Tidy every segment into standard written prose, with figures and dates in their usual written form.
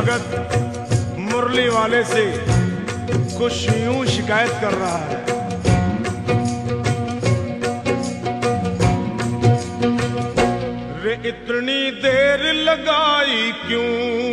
भगत मुरली वाले से कुछ यूं शिकायत कर रहा है। रे इतनी देर लगाई क्यों,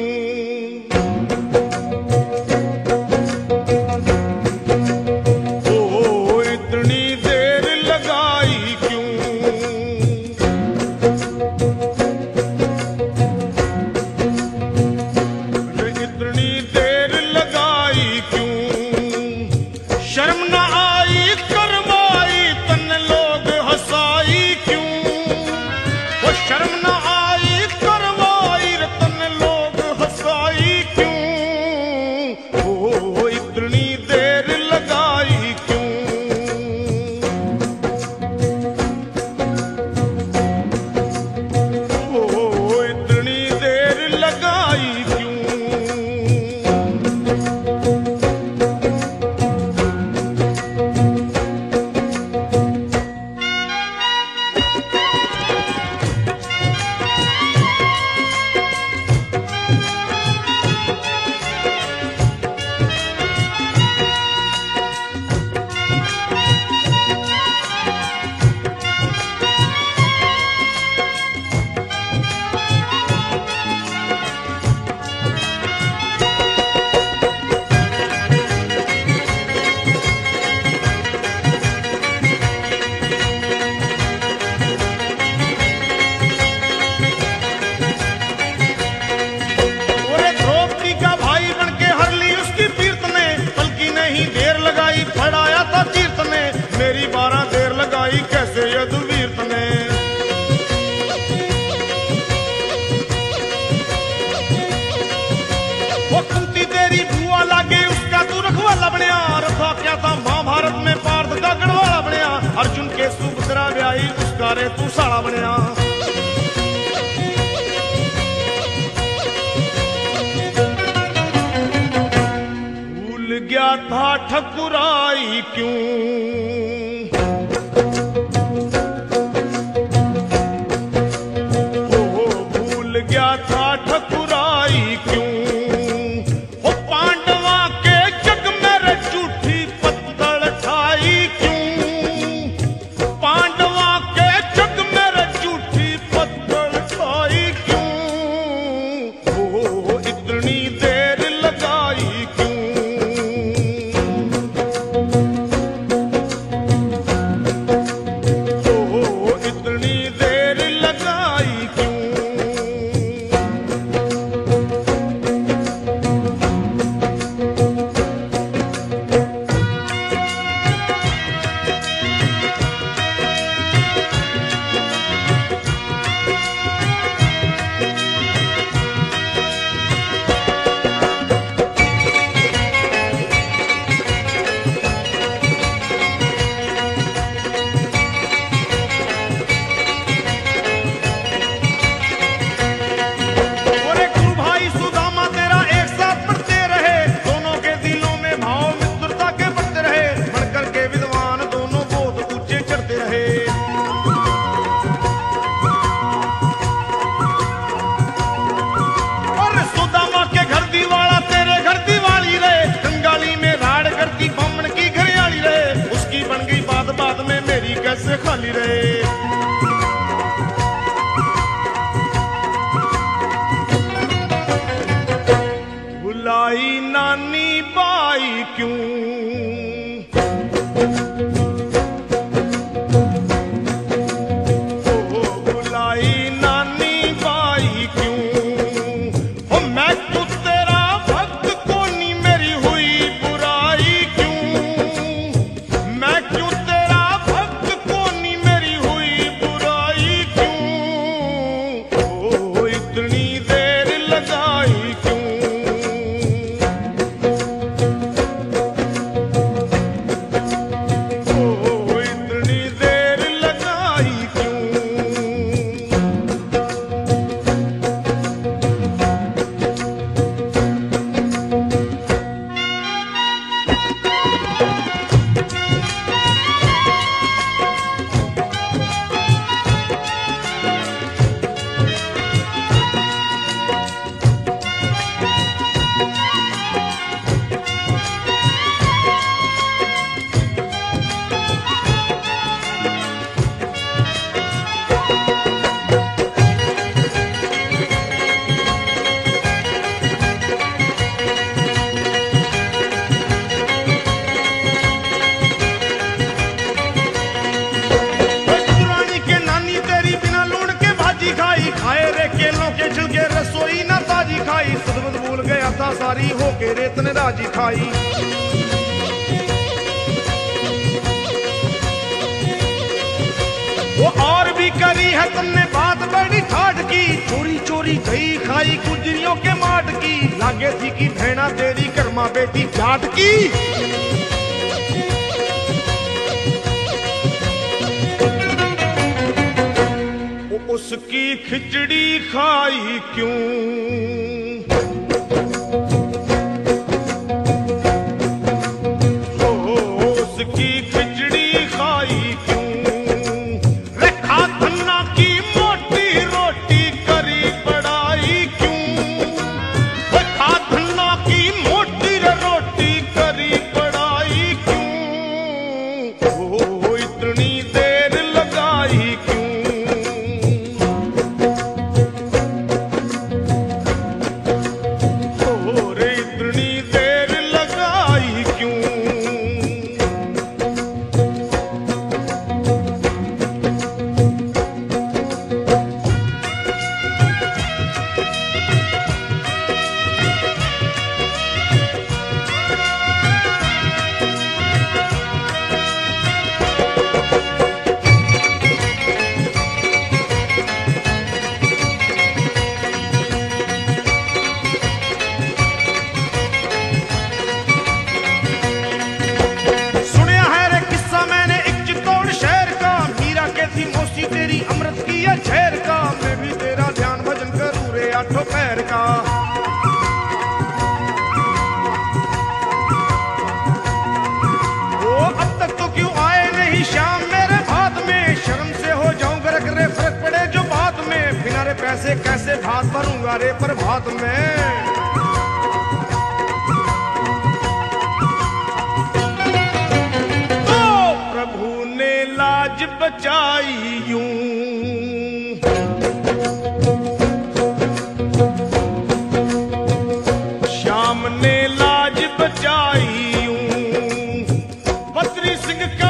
महाभारत में पार्थ का गढ़वाला बनया, अर्जुन के सुभद्रा ब्याही उसका रे तू साला बनया। भूल गया था ठकुराई क्यों, भूल गया था ठकुराई क्यों, कैसे खाली रहे। बुलाई नानी बाई क्यों, बुलाई नानी बाई क्यों, ओ मैं तो तेरा भक्त को नी मेरी हुई बुराई क्यों, मैं क्यों तेरा भक्त को नी मेरी होके रेत ने राजी खाई। वो और भी करी है तुमने बात बड़ी ठाठ की, चोरी चोरी दही खाई गुजरियों के माट की, लागे थी कि भेड़ा तेरी कर्मा बेटी जाट की। वो उसकी खिचड़ी खाई क्यों, उसकी खिचड़ी खाई क्यों, रखा धन्ना की मोटी रोटी करी पड़ाई क्यों, रखा धन्ना की मोटी रोटी करी पड़ाई क्यों, ओ इतनी देर लगाई क्यों, और इतनी देर लगाई क्यों। तेरी अमृत की है झेर का, मैं भी तेरा ध्यान भजन करूं रे आठों पैर का। ओ अब तक तो क्यों आए नहीं शाम मेरे भात में, शर्म से हो जाऊं गरक रे फर्क पड़े जो बात में, बिना रे पैसे कैसे भात भरूंगा रे प्रभात में। लाज बचाई यूं, श्याम ने लाज बचाई यूं, बद्री सिंह का